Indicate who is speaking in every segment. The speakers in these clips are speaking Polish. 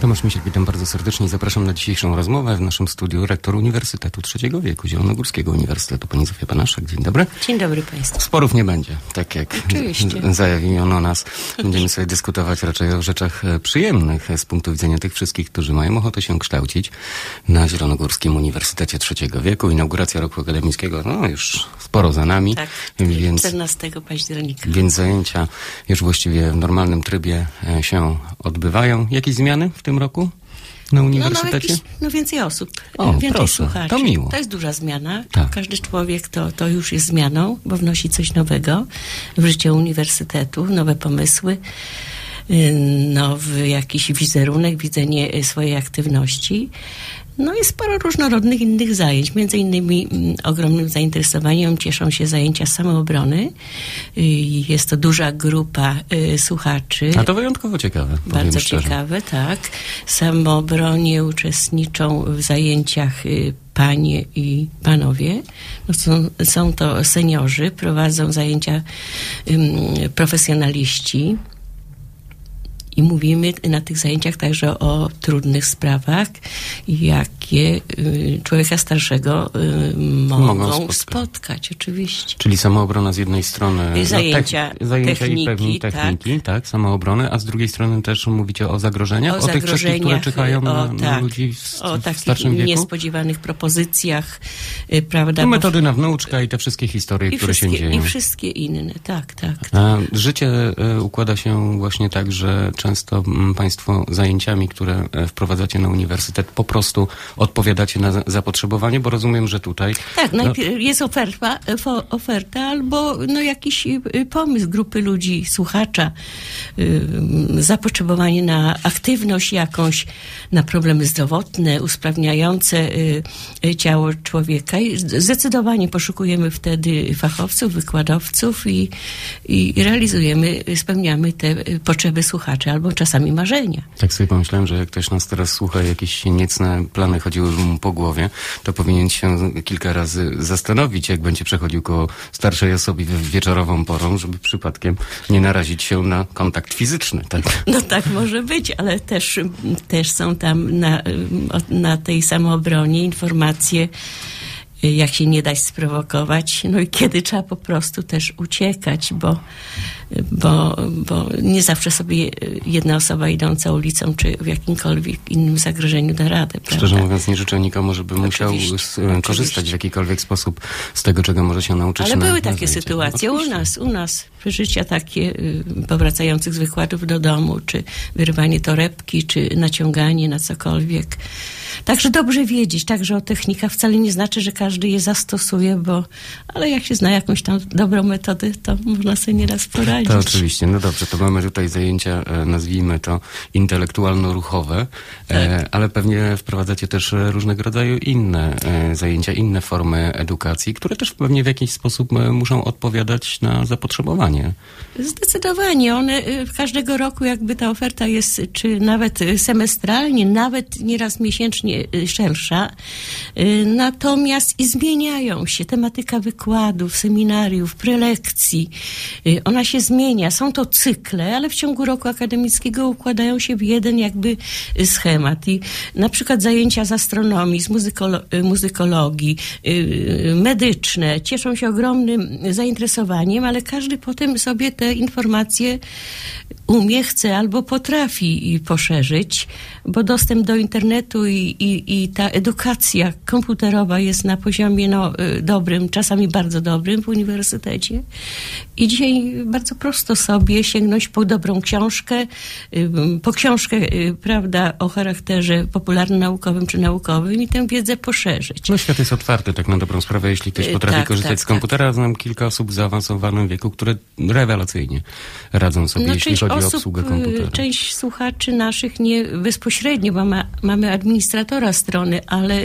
Speaker 1: Tomasz Misiek, witam bardzo serdecznie i zapraszam na dzisiejszą rozmowę w naszym studiu rektor Uniwersytetu Trzeciego Wieku, Zielonogórskiego Uniwersytetu, pani Zofia Banaszak. Dzień dobry.
Speaker 2: Dzień dobry państwu.
Speaker 1: Sporów nie będzie, tak jak zajawniono nas. Będziemy sobie dyskutować raczej o rzeczach przyjemnych z punktu widzenia tych wszystkich, którzy mają ochotę się kształcić na Zielonogórskim Uniwersytecie Trzeciego Wieku. Inauguracja roku akademickiego, no już sporo za nami.
Speaker 2: Tak,
Speaker 1: więc
Speaker 2: 14 października.
Speaker 1: Więc zajęcia już właściwie w normalnym trybie się odbywają. Jakieś zmiany w tym roku na uniwersytecie?
Speaker 2: Więcej osób, więcej
Speaker 1: proszę,
Speaker 2: słuchaczy.
Speaker 1: to miło.
Speaker 2: To jest duża zmiana.
Speaker 1: Tak.
Speaker 2: Każdy człowiek to już jest zmianą, bo wnosi coś nowego w życie uniwersytetu, nowe pomysły, nowy jakiś wizerunek, widzenie swojej aktywności. No i sporo różnorodnych innych zajęć. Między innymi ogromnym zainteresowaniem cieszą się zajęcia samoobrony. Jest to duża grupa słuchaczy.
Speaker 1: A to wyjątkowo ciekawe.
Speaker 2: Bardzo
Speaker 1: szczerze.
Speaker 2: ciekawe, tak. W samoobronie uczestniczą w zajęciach panie i panowie. No są to seniorzy, prowadzą zajęcia profesjonaliści. I mówimy na tych zajęciach także o trudnych sprawach, jakie człowieka starszego mogą spotkać, oczywiście.
Speaker 1: Czyli samoobrona z jednej strony,
Speaker 2: zajęcia techniki,
Speaker 1: i pewnie techniki, tak, samoobrony, a z drugiej strony też mówicie o zagrożeniach, o tych wszystkich, które czyhają na ludzi w starszym wieku?
Speaker 2: Niespodziewanych propozycjach, prawda?
Speaker 1: No, metody na wnuczka i te wszystkie historie, które się dzieją.
Speaker 2: I wszystkie inne, tak.
Speaker 1: A życie układa się właśnie tak, że często państwo zajęciami, które wprowadzacie na uniwersytet, po prostu odpowiadacie na zapotrzebowanie, bo rozumiem, że tutaj... Tak,
Speaker 2: najpierw jest oferta albo jakiś pomysł grupy ludzi, słuchacza, zapotrzebowanie na aktywność jakąś, na problemy zdrowotne, usprawniające ciało człowieka. I zdecydowanie poszukujemy wtedy fachowców, wykładowców i realizujemy, spełniamy te potrzeby słuchaczy albo czasami marzenia.
Speaker 1: Tak sobie pomyślałem, że jak ktoś nas teraz słucha, jakieś niecne plany chodziły mu po głowie, to powinien się kilka razy zastanowić, jak będzie przechodził koło starszej osoby wieczorową porą, żeby przypadkiem nie narazić się na kontakt fizyczny. Tak?
Speaker 2: No tak może być, ale też są tam na tej samoobronie informacje, jak się nie dać sprowokować, no i kiedy trzeba po prostu też uciekać, bo nie zawsze sobie jedna osoba idąca ulicą, czy w jakimkolwiek innym zagrożeniu da radę, prawda?
Speaker 1: Szczerze mówiąc, nie życzę nikomu, żeby musiał korzystać w jakikolwiek sposób z tego, czego może się nauczyć.
Speaker 2: Ale były takie sytuacje u nas przeżycia takie powracających z wykładów do domu, czy wyrwanie torebki, czy naciąganie na cokolwiek. Także dobrze wiedzieć, także o technikach wcale nie znaczy, że każdy je zastosuje, ale jak się zna jakąś tam dobrą metodę, to można sobie nieraz poradzić.
Speaker 1: To oczywiście. No dobrze, to mamy tutaj zajęcia, nazwijmy to intelektualno-ruchowe, tak. Ale pewnie wprowadzacie też różnego rodzaju inne zajęcia, inne formy edukacji, które też pewnie w jakiś sposób muszą odpowiadać na zapotrzebowanie.
Speaker 2: Zdecydowanie. One każdego roku jakby ta oferta jest, czy nawet semestralnie, nawet nieraz miesięcznie szersza, natomiast i zmieniają się. Tematyka wykładów, seminariów, prelekcji, ona się zmienia. Są to cykle, ale w ciągu roku akademickiego układają się w jeden jakby schemat. I na przykład zajęcia z astronomii, z muzykologii, medyczne cieszą się ogromnym zainteresowaniem, ale każdy potem sobie te informacje chce albo potrafi poszerzyć, bo dostęp do internetu i ta edukacja komputerowa jest na poziomie dobrym, czasami bardzo dobrym w uniwersytecie. I dzisiaj bardzo prosto sobie sięgnąć po dobrą książkę, po książkę, prawda, o charakterze popularno-naukowym czy naukowym i tę wiedzę poszerzyć.
Speaker 1: No świat jest otwarty, tak na dobrą sprawę, jeśli ktoś potrafi korzystać z komputera. Znam kilka osób w zaawansowanym wieku, które rewelacyjnie radzą sobie, jeśli chodzi o obsługę komputera.
Speaker 2: Część słuchaczy naszych nie bezpośrednio, bo mamy administratora strony, ale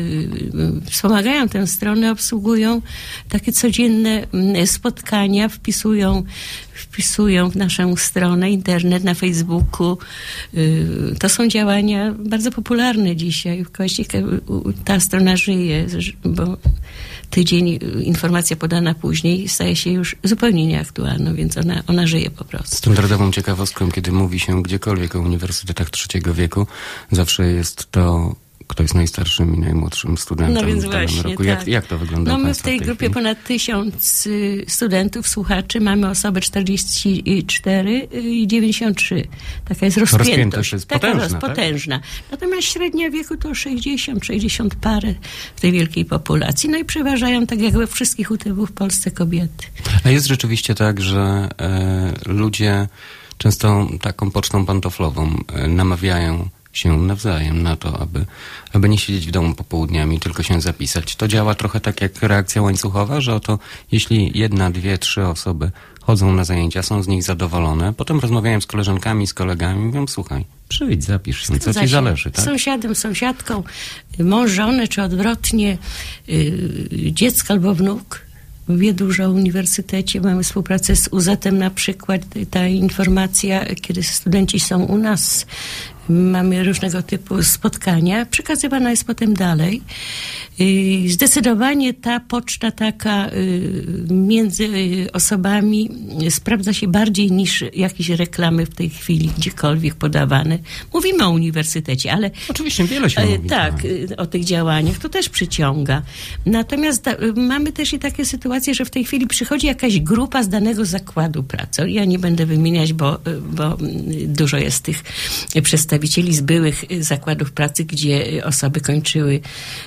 Speaker 2: wspomagają tę stronę, obsługują takie codzienne spotkania, wpisują wpisują w naszą stronę, internet, na Facebooku. To są działania bardzo popularne dzisiaj. Właściwie ta strona żyje, bo tydzień informacja podana później staje się już zupełnie nieaktualną, więc ona żyje po prostu.
Speaker 1: Standardową ciekawostką, kiedy mówi się gdziekolwiek o uniwersytetach trzeciego wieku, zawsze jest to, kto jest najstarszym i najmłodszym studentem
Speaker 2: więc
Speaker 1: w danym
Speaker 2: właśnie,
Speaker 1: roku.
Speaker 2: tak.
Speaker 1: Jak to wygląda?
Speaker 2: My w tej grupie ponad 1000 studentów, słuchaczy, mamy osoby 44 i 93. Taka jest rozpiętość.
Speaker 1: Jest
Speaker 2: taka
Speaker 1: potężna,
Speaker 2: potężna. Natomiast średnia wieku to 60 parę w tej wielkiej populacji. No i przeważają, tak jak we wszystkich UTW w Polsce, kobiety.
Speaker 1: A jest rzeczywiście tak, że ludzie często taką pocztą pantoflową namawiają się nawzajem na to, aby nie siedzieć w domu popołudniami, tylko się zapisać. To działa trochę tak jak reakcja łańcuchowa, że oto jeśli 1, 2, 3 osoby chodzą na zajęcia, są z nich zadowolone, potem rozmawiają z koleżankami, z kolegami, mówią, słuchaj, przyjdź, zapisz się, co ci zależy, tak?
Speaker 2: Sąsiadem, sąsiadką, mąż, żonę, czy odwrotnie, dziecko albo wnuk wie dużo o uniwersytecie. Mamy współpracę z UZ-em na przykład. Ta informacja, kiedy studenci są u nas, mamy różnego typu spotkania, przekazywana jest potem dalej. Zdecydowanie ta poczta taka między osobami sprawdza się bardziej niż jakieś reklamy w tej chwili gdziekolwiek podawane. Mówimy o uniwersytecie, ale...
Speaker 1: Oczywiście wiele się mówi.
Speaker 2: Tak, o tych działaniach. To też przyciąga. Natomiast mamy też i takie sytuacje, że w tej chwili przychodzi jakaś grupa z danego zakładu pracy. Ja nie będę wymieniać, bo dużo jest tych przedstawicieli z byłych zakładów pracy, gdzie osoby kończyły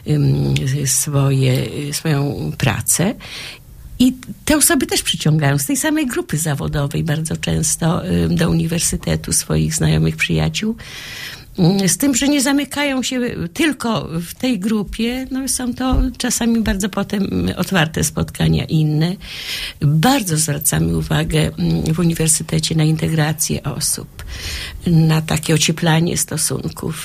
Speaker 2: swoją pracę. I te osoby też przyciągają z tej samej grupy zawodowej bardzo często do uniwersytetu swoich znajomych, przyjaciół. Z tym, że nie zamykają się tylko w tej grupie, no są to czasami bardzo potem otwarte spotkania inne. Bardzo zwracamy uwagę w uniwersytecie na integrację osób, na takie ocieplanie stosunków,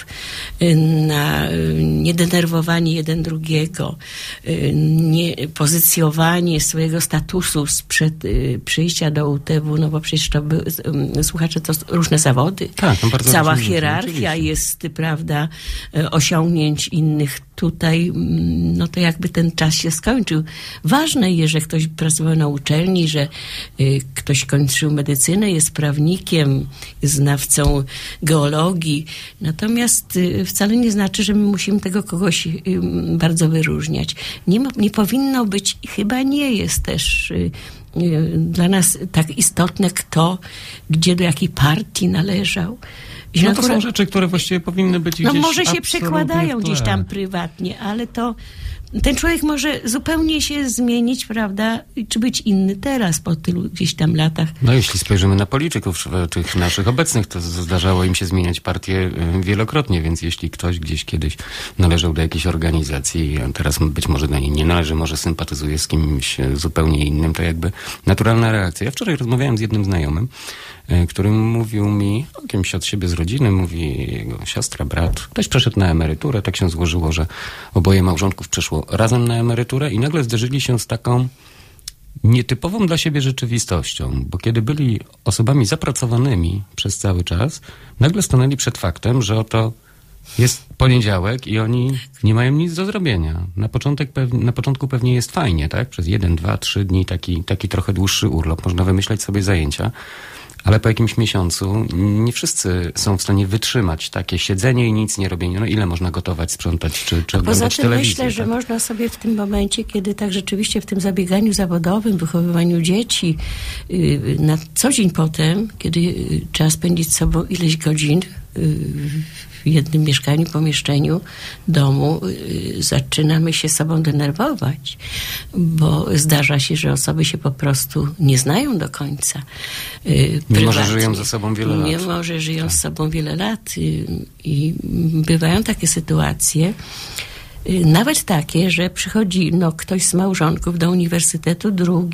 Speaker 2: na niedenerwowanie jeden drugiego, nie pozycjowanie swojego statusu sprzed przyjścia do UTW, no bo przecież to słuchacze, to różne zawody,
Speaker 1: tak,
Speaker 2: cała hierarchia jest, prawda, osiągnięć innych tutaj, no to jakby ten czas się skończył. Ważne jest, że ktoś pracował na uczelni, że ktoś kończył medycynę, jest prawnikiem, znawcą geologii. Natomiast wcale nie znaczy, że my musimy tego kogoś bardzo wyróżniać. Nie powinno być, chyba nie jest też dla nas tak istotne, kto, gdzie, do jakiej partii należał.
Speaker 1: No to są rzeczy, które właściwie powinny być gdzieś
Speaker 2: może się przekładają gdzieś tam prywatnie, ale to ten człowiek może zupełnie się zmienić, prawda, czy być inny teraz po tylu gdzieś tam latach.
Speaker 1: No jeśli spojrzymy na polityków, tych naszych obecnych, to zdarzało im się zmieniać partię wielokrotnie, więc jeśli ktoś gdzieś kiedyś należał do jakiejś organizacji, a teraz być może do niej nie należy, może sympatyzuje z kimś zupełnie innym, to jakby naturalna reakcja. Ja wczoraj rozmawiałem z jednym znajomym, który mówił mi o kimś od siebie z rodziny, mówi jego siostra, brat. Ktoś przeszedł na emeryturę, tak się złożyło, że oboje małżonków przeszło razem na emeryturę i nagle zderzyli się z taką nietypową dla siebie rzeczywistością, bo kiedy byli osobami zapracowanymi przez cały czas, nagle stanęli przed faktem, że oto jest poniedziałek i oni nie mają nic do zrobienia. Na początku pewnie jest fajnie, tak? Przez 1, 2, 3 dni taki trochę dłuższy urlop. Można wymyślać sobie zajęcia. Ale po jakimś miesiącu nie wszyscy są w stanie wytrzymać takie siedzenie i nic nie robienie. No ile można gotować, sprzątać czy oglądać telewizję?
Speaker 2: Poza tym myślę,
Speaker 1: tak?
Speaker 2: że można sobie w tym momencie, kiedy tak rzeczywiście w tym zabieganiu zawodowym, wychowywaniu dzieci, na co dzień potem, kiedy trzeba spędzić z sobą ileś godzin w jednym mieszkaniu, pomieszczeniu, domu, zaczynamy się sobą denerwować, bo zdarza się, że osoby się po prostu nie znają do końca.
Speaker 1: Mimo, że żyją ze sobą wiele lat.
Speaker 2: Mimo, że żyją z sobą wiele lat i bywają takie sytuacje, nawet takie, że przychodzi ktoś z małżonków do uniwersytetu,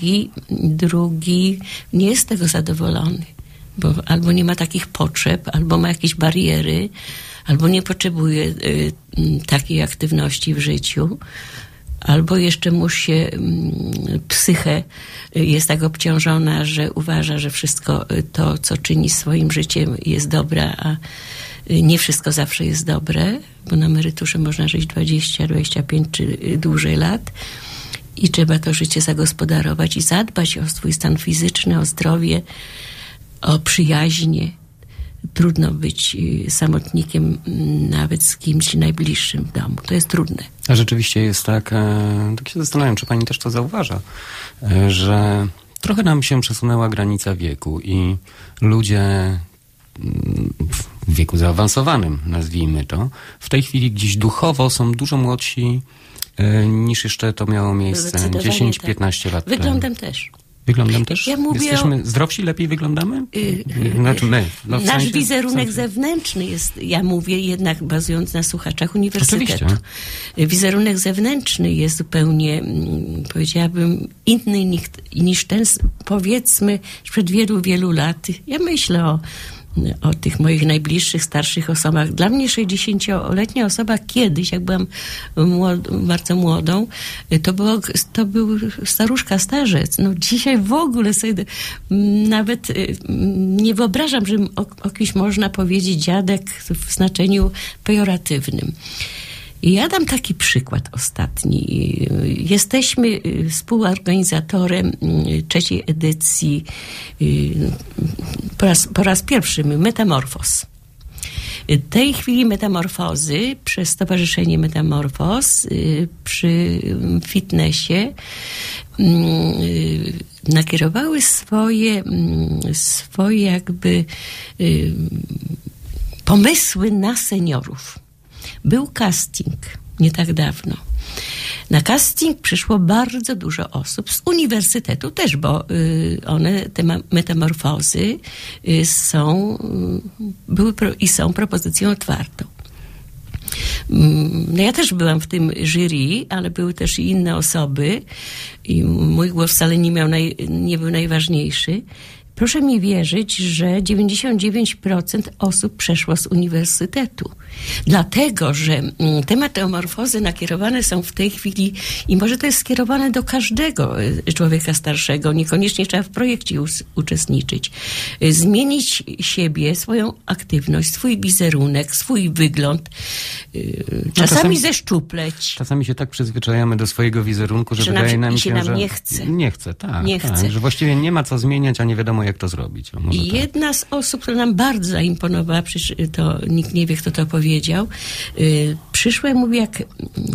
Speaker 2: drugi nie jest z tego zadowolony, bo albo nie ma takich potrzeb, albo ma jakieś bariery, albo nie potrzebuje takiej aktywności w życiu, albo jeszcze psychę jest tak obciążona, że uważa, że wszystko to, co czyni swoim życiem, jest dobre, a nie wszystko zawsze jest dobre, bo na emeryturze można żyć 20, 25 czy dłużej lat i trzeba to życie zagospodarować i zadbać o swój stan fizyczny, o zdrowie, o przyjaźnie. Trudno być samotnikiem nawet z kimś najbliższym w domu. To jest trudne.
Speaker 1: A rzeczywiście jest tak się zastanawiam, czy pani też to zauważa, że trochę nam się przesunęła granica wieku i ludzie w wieku zaawansowanym, nazwijmy to, w tej chwili gdzieś duchowo są dużo młodsi niż jeszcze to miało miejsce 10-15 lat temu.
Speaker 2: Wyglądem też.
Speaker 1: Wyglądem też?
Speaker 2: Ja mówię
Speaker 1: Jesteśmy zdrowsi, lepiej wyglądamy? Znaczy my.
Speaker 2: Nasz wizerunek zewnętrzny jest, ja mówię jednak bazując na słuchaczach uniwersytetu.
Speaker 1: Oczywiście.
Speaker 2: Wizerunek zewnętrzny jest zupełnie, powiedziałabym, inny niż ten, powiedzmy, sprzed wielu, wielu lat. Ja myślę o tych moich najbliższych, starszych osobach. Dla mnie 60-letnia osoba kiedyś, jak byłam bardzo młodą, to był staruszka, starzec. No dzisiaj w ogóle sobie nawet nie wyobrażam, że o kimś można powiedzieć dziadek w znaczeniu pejoratywnym. Ja dam taki przykład ostatni. Jesteśmy współorganizatorem 3. edycji, po raz pierwszy, Metamorfos. W tej chwili Metamorfozy przez Stowarzyszenie Metamorfoz przy fitnessie nakierowały swoje jakby pomysły na seniorów. Był casting nie tak dawno. Na casting przyszło bardzo dużo osób z uniwersytetu też, bo te metamorfozy są propozycją otwartą. No ja też byłam w tym jury, ale były też i inne osoby i mój głos wcale nie był najważniejszy. Proszę mi wierzyć, że 99% osób przeszło z uniwersytetu. Dlatego, że te metamorfozy nakierowane są w tej chwili i może to jest skierowane do każdego człowieka starszego. Niekoniecznie trzeba w projekcie uczestniczyć. Zmienić siebie, swoją aktywność, swój wizerunek, swój wygląd. Czasami zeszczupleć.
Speaker 1: Czasami się tak przyzwyczajamy do swojego wizerunku, że wydaje nam się, że
Speaker 2: nie chce.
Speaker 1: Nie chce, tak. Że właściwie nie ma co zmieniać, a nie wiadomo jak to zrobić.
Speaker 2: I jedna z osób, która nam bardzo zaimponowała, przecież to nikt nie wie, kto to powiedział, przyszła i mówi, jak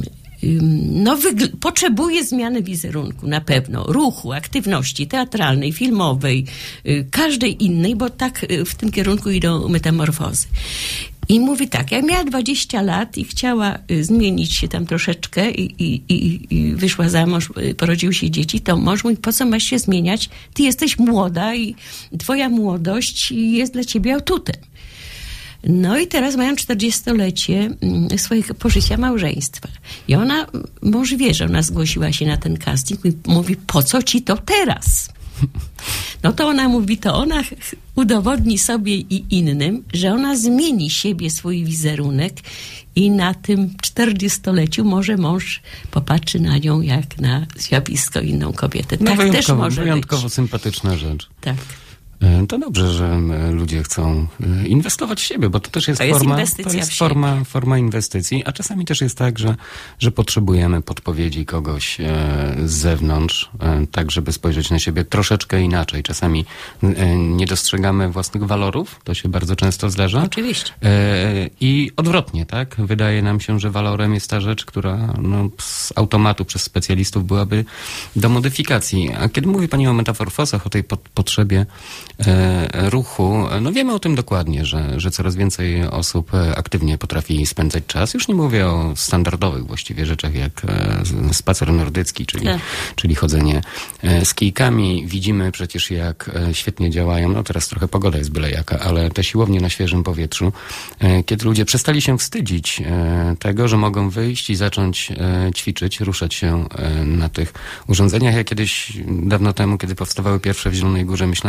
Speaker 2: potrzebuje zmiany wizerunku, na pewno, ruchu, aktywności teatralnej, filmowej, każdej innej, bo tak w tym kierunku idą metamorfozy. I mówi tak, ja miała 20 lat i chciała zmienić się tam troszeczkę i wyszła za mąż, porodziły się dzieci, to mąż mówi, po co masz się zmieniać? Ty jesteś młoda i twoja młodość jest dla ciebie atutem. No i teraz mają 40-lecie swojego pożycia małżeństwa. I mąż wie, że ona zgłosiła się na ten casting i mówi, po co ci to teraz? No to ona mówi, to ona udowodni sobie i innym, że ona zmieni siebie, swój wizerunek i na tym 40-leciu może mąż popatrzy na nią jak na zjawisko inną kobietę.
Speaker 1: No
Speaker 2: tak też może
Speaker 1: wyjątkowo
Speaker 2: być.
Speaker 1: Sympatyczna rzecz.
Speaker 2: Tak.
Speaker 1: To dobrze, że ludzie chcą inwestować w siebie, bo to też jest forma inwestycji, a czasami też jest tak, że potrzebujemy podpowiedzi kogoś z zewnątrz, tak żeby spojrzeć na siebie troszeczkę inaczej. Czasami nie dostrzegamy własnych walorów, to się bardzo często zdarza.
Speaker 2: Oczywiście.
Speaker 1: I odwrotnie, tak? Wydaje nam się, że walorem jest ta rzecz, która z automatu przez specjalistów byłaby do modyfikacji. A kiedy mówi pani o metamorfozach, o tej potrzebie ruchu, no wiemy o tym dokładnie, że coraz więcej osób aktywnie potrafi spędzać czas. Już nie mówię o standardowych właściwie rzeczach, jak spacer nordycki, czyli chodzenie z kijkami. Widzimy przecież, jak świetnie działają, no teraz trochę pogoda jest byle jaka, ale te siłownie na świeżym powietrzu, kiedy ludzie przestali się wstydzić tego, że mogą wyjść i zacząć ćwiczyć, ruszać się na tych urządzeniach. Ja kiedyś, dawno temu, kiedy powstawały pierwsze w Zielonej Górze, myślałem sobie,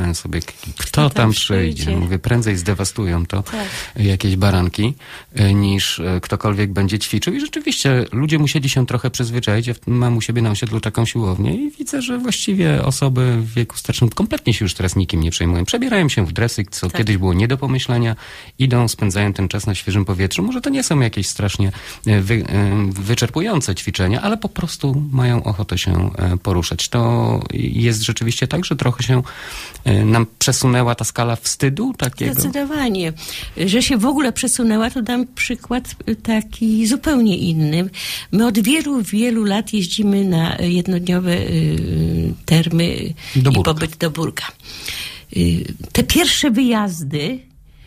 Speaker 1: Kto tam przyjdzie? Mówię, prędzej zdewastują to jakieś baranki, niż ktokolwiek będzie ćwiczył. I rzeczywiście ludzie musieli się trochę przyzwyczaić. Ja mam u siebie na osiedlu taką siłownię i widzę, że właściwie osoby w wieku starszym kompletnie się już teraz nikim nie przejmują. Przebierają się w dresy, co kiedyś było nie do pomyślenia. Idą, spędzają ten czas na świeżym powietrzu. Może to nie są jakieś strasznie wyczerpujące ćwiczenia, ale po prostu mają ochotę się poruszać. To jest rzeczywiście tak, że trochę się nam przesunęła ta skala wstydu takiego?
Speaker 2: Zdecydowanie. Że się w ogóle przesunęła, to dam przykład taki zupełnie inny. My od wielu, wielu lat jeździmy na jednodniowe termy i pobyt do Burga. Te pierwsze wyjazdy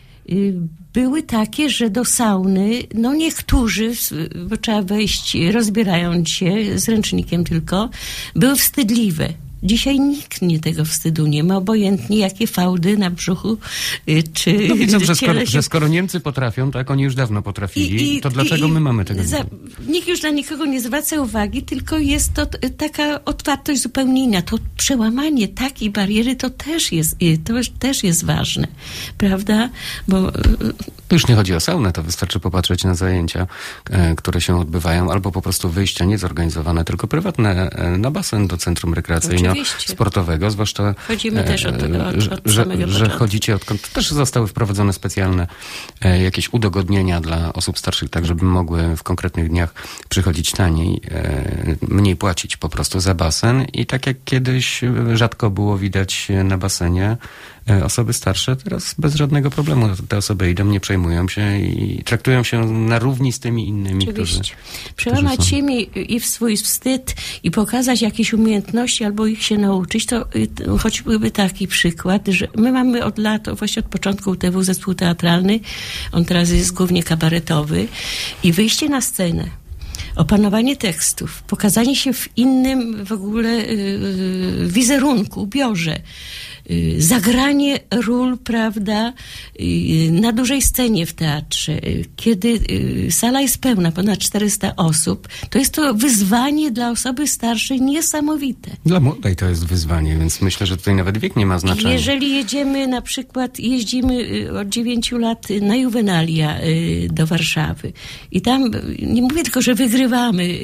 Speaker 2: były takie, że do sauny, no niektórzy, bo trzeba wejść rozbierając się z ręcznikiem tylko, były wstydliwe. Dzisiaj nikt tego wstydu nie ma, obojętnie jakie fałdy na brzuchu czy
Speaker 1: no widzą, że skoro Niemcy potrafią, tak, oni już dawno potrafili, to dlaczego my mamy tego nie?
Speaker 2: Nikt już na nikogo nie zwraca uwagi, tylko jest to taka otwartość zupełnie inna. To przełamanie takiej bariery to też jest ważne, prawda? Bo
Speaker 1: to już nie chodzi o saunę, to wystarczy popatrzeć na zajęcia, które się odbywają, albo po prostu wyjścia niezorganizowane, tylko prywatne, na basen do centrum rekreacyjno-sportowego, zwłaszcza
Speaker 2: chodzimy też od samego
Speaker 1: że chodzicie odkąd też zostały wprowadzone specjalne jakieś udogodnienia dla osób starszych, tak żeby mogły w konkretnych dniach przychodzić taniej, mniej płacić po prostu za basen i tak jak kiedyś rzadko było widać na basenie osoby starsze, teraz bez żadnego problemu te osoby idą, nie przejmują się i traktują się na równi z tymi innymi,
Speaker 2: którzy przełamać siebie i w swój wstyd i pokazać jakieś umiejętności albo ich się nauczyć, to choćby taki przykład, że my mamy od lat, właśnie od początku UTW zespół teatralny, on teraz jest głównie kabaretowy i wyjście na scenę, opanowanie tekstów, pokazanie się w innym w ogóle wizerunku, ubiorze, zagranie ról, prawda, na dużej scenie w teatrze, kiedy sala jest pełna, ponad 400 osób, to jest to wyzwanie dla osoby starszej niesamowite.
Speaker 1: Dla młodej to jest wyzwanie, więc myślę, że tutaj nawet wiek nie ma znaczenia.
Speaker 2: Jeżeli jedziemy na przykład, jeździmy od 9 lat na Juvenalia do Warszawy i tam, nie mówię tylko, że wygrywamy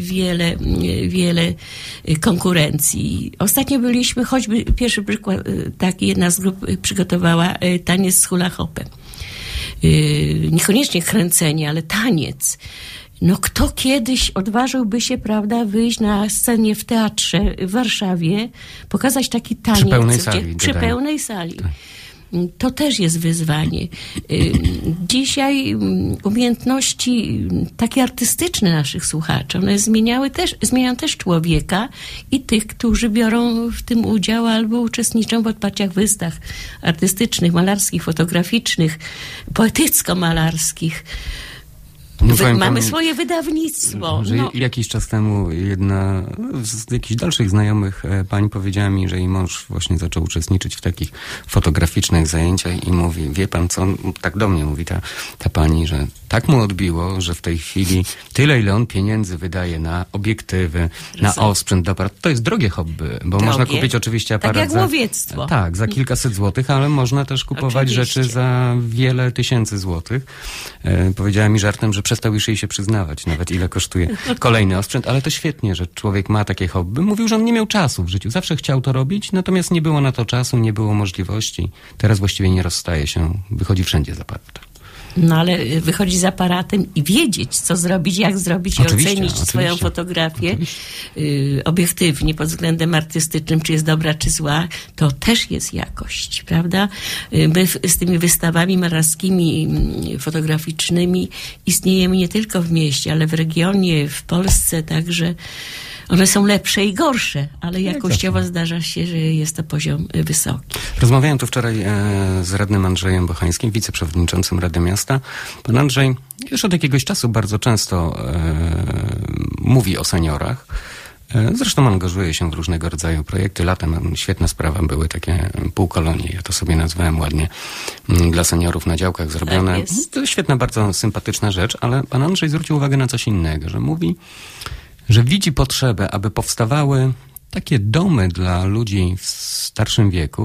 Speaker 2: wiele konkurencji. Ostatnio byliśmy, choćby pierwszy przykład, taki jedna z grup przygotowała taniec z hula hopem. Niekoniecznie kręcenie, ale taniec. No kto kiedyś odważyłby się, prawda, wyjść na scenie w teatrze w Warszawie, pokazać taki taniec. Przy pełnej sali. Tak. To też jest wyzwanie. Dzisiaj umiejętności takie artystyczne naszych słuchaczy, one zmieniają też człowieka i tych, którzy biorą w tym udział albo uczestniczą w otwarciach wystaw artystycznych, malarskich, fotograficznych, poetycko-malarskich. Mamy swoje wydawnictwo.
Speaker 1: Że jakiś czas temu jedna z jakichś dalszych znajomych pań powiedziała mi, że jej mąż właśnie zaczął uczestniczyć w takich fotograficznych zajęciach i mówi, wie pan co, tak do mnie mówi ta pani, że tak mu odbiło, że w tej chwili tyle, ile on pieniędzy wydaje na obiektywy, na osprzęt, to jest drogie hobby, bo można kupić oczywiście aparat
Speaker 2: tak jak łowiectwo.
Speaker 1: Tak, za kilkaset złotych, ale można też kupować rzeczy za wiele tysięcy złotych. Powiedziała mi żartem, że przestał już jej się przyznawać, nawet ile kosztuje kolejny osprzęt, ale to świetnie, że człowiek ma takie hobby. Mówił, że on nie miał czasu w życiu, zawsze chciał to robić, natomiast nie było na to czasu, nie było możliwości. Teraz właściwie nie rozstaje się, wychodzi wszędzie z aparatem.
Speaker 2: No ale wychodzi z aparatem i wiedzieć, co zrobić, jak zrobić i ocenić swoją fotografię obiektywnie pod względem artystycznym, czy jest dobra, czy zła, to też jest jakość, prawda? My z tymi wystawami malarskimi, fotograficznymi istniejemy nie tylko w mieście, ale w regionie, w Polsce, także one są lepsze i gorsze, ale jakościowo zdarza się, że jest to poziom wysoki.
Speaker 1: Rozmawiałem tu wczoraj z radnym Andrzejem Bochańskim, wiceprzewodniczącym Rady Miasta. Pan Andrzej już od jakiegoś czasu bardzo często mówi o seniorach. Zresztą angażuje się w różnego rodzaju projekty. Latem świetna sprawa, były takie półkolonie, ja to sobie nazwałem ładnie, dla seniorów na działkach zrobione. Tak, to jest świetna, bardzo sympatyczna rzecz, ale pan Andrzej zwrócił uwagę na coś innego, że mówi, że widzi potrzebę, aby powstawały takie domy dla ludzi w starszym wieku,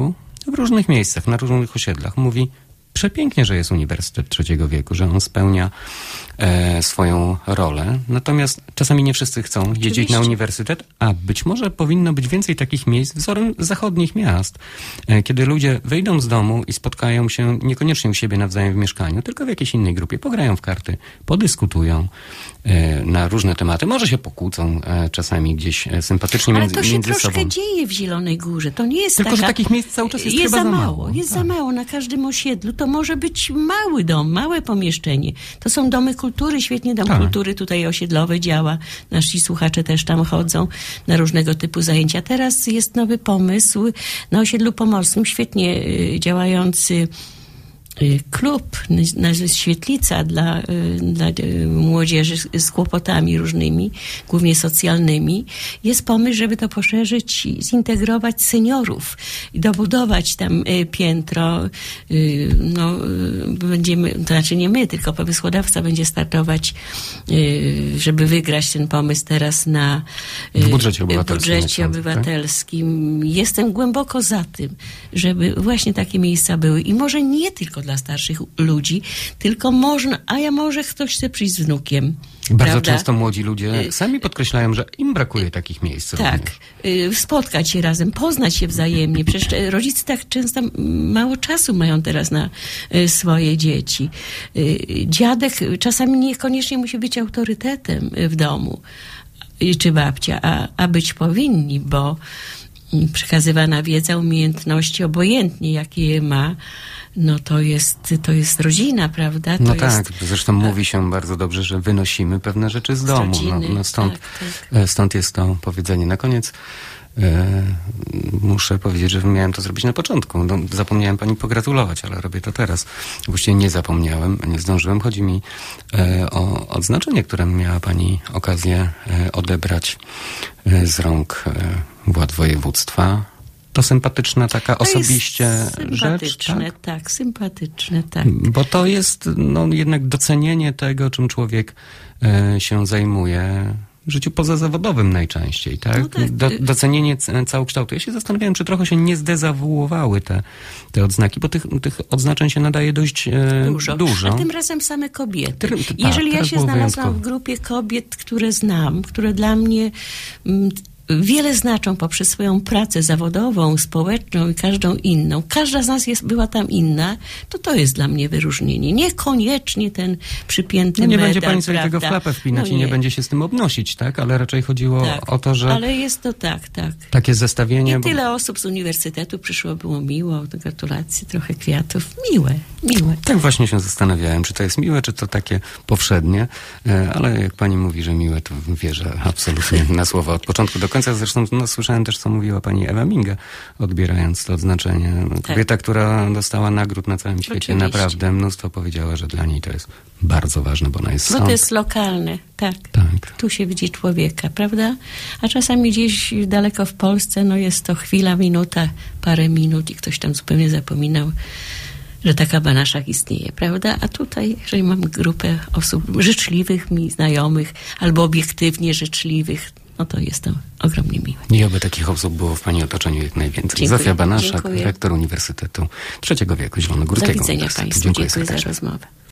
Speaker 1: w różnych miejscach, na różnych osiedlach. Mówi, przepięknie, że jest Uniwersytet Trzeciego Wieku, że on spełnia swoją rolę. Natomiast czasami nie wszyscy chcą jeździć na uniwersytet, a być może powinno być więcej takich miejsc wzorem zachodnich miast, kiedy ludzie wyjdą z domu i spotkają się niekoniecznie u siebie nawzajem w mieszkaniu, tylko w jakiejś innej grupie, pograją w karty, podyskutują na różne tematy, może się pokłócą czasami gdzieś sympatycznie między sobą.
Speaker 2: Ale to się troszkę dzieje w Zielonej Górze. To nie jest
Speaker 1: tylko, że takich miejsc cały czas jest chyba za mało.
Speaker 2: Jest za mało na każdym osiedlu. To może być mały dom, małe pomieszczenie. To są domy kultury, świetnie dom kultury tutaj osiedlowy działa. Nasi słuchacze też tam chodzą na różnego typu zajęcia. Teraz jest nowy pomysł na osiedlu pomorskim, świetnie działający klub, nazywa Świetlica dla młodzieży z kłopotami różnymi, głównie socjalnymi. Jest pomysł, żeby to poszerzyć i zintegrować seniorów i dobudować tam piętro. Będziemy, to znaczy nie my, tylko pomysłodawca będzie startować, żeby wygrać ten pomysł teraz
Speaker 1: w budżecie
Speaker 2: obywatelskim. Tak? Jestem głęboko za tym, żeby właśnie takie miejsca były i może nie tylko dla starszych ludzi, tylko może ktoś chce przyjść z wnukiem.
Speaker 1: Bardzo często młodzi ludzie sami podkreślają, że im brakuje takich miejsc.
Speaker 2: Tak. Spotkać się razem, poznać się wzajemnie. Przecież rodzice tak często mało czasu mają teraz na swoje dzieci. Dziadek czasami niekoniecznie musi być autorytetem w domu, czy babcia, a być powinni, bo przekazywana wiedza, umiejętności, obojętnie jakie je ma, no to jest rodzina, prawda?
Speaker 1: Zresztą mówi się bardzo dobrze, że wynosimy pewne rzeczy z domu.
Speaker 2: Rodziny,
Speaker 1: stąd jest to powiedzenie. Na koniec muszę powiedzieć, że miałem to zrobić na początku. Zapomniałem pani pogratulować, ale robię to teraz. Właściwie nie zapomniałem, nie zdążyłem. Chodzi mi o odznaczenie, które miała pani okazję odebrać z rąk władz województwa. To sympatyczna taka osobiście rzecz, tak?
Speaker 2: Sympatyczne, tak.
Speaker 1: Bo to jest jednak docenienie tego, czym człowiek się zajmuje w życiu pozazawodowym najczęściej, tak? Docenienie całokształtu. Ja się zastanawiałem, czy trochę się nie zdezawuowały te odznaki, bo tych odznaczeń się nadaje dość dużo.
Speaker 2: A tym razem same kobiety. Jeżeli ja się znalazłam w grupie kobiet, które znam, które dla mnie wiele znaczą poprzez swoją pracę zawodową, społeczną i każdą inną. Każda z nas była tam inna, to jest dla mnie wyróżnienie. Niekoniecznie ten przypięty medal,
Speaker 1: będzie pani sobie tego w klapę wpinać i nie będzie się z tym obnosić, tak? Ale raczej chodziło o to, że...
Speaker 2: Ale jest to tak.
Speaker 1: Takie zestawienie...
Speaker 2: I tyle osób z uniwersytetu przyszło, było miło, gratulacje, trochę kwiatów. Miłe.
Speaker 1: Tak właśnie się zastanawiałem, czy to jest miłe, czy to takie powszednie, ale jak pani mówi, że miłe, to wierzę absolutnie na słowa od początku do końca. Zresztą słyszałem też, co mówiła pani Ewa Minga, odbierając to odznaczenie. Kobieta, która dostała nagród na całym świecie, naprawdę mnóstwo powiedziała, że dla niej to jest bardzo ważne, bo ona jest
Speaker 2: to jest lokalne, tak. Tu się widzi człowieka, prawda? A czasami gdzieś daleko w Polsce, jest to chwila, minuta, parę minut i ktoś tam zupełnie zapominał, że taka Banaszak istnieje, prawda? A tutaj, jeżeli mam grupę osób życzliwych mi, znajomych, albo obiektywnie życzliwych, to jest to ogromnie miłe.
Speaker 1: I oby takich osób było w pani otoczeniu jak najwięcej.
Speaker 2: Dziękuję,
Speaker 1: Zofia Banaszak, rektor Uniwersytetu Trzeciego Wieku Zielonogórskiego.
Speaker 2: Do widzenia państwu. Dziękuję za rozmowę.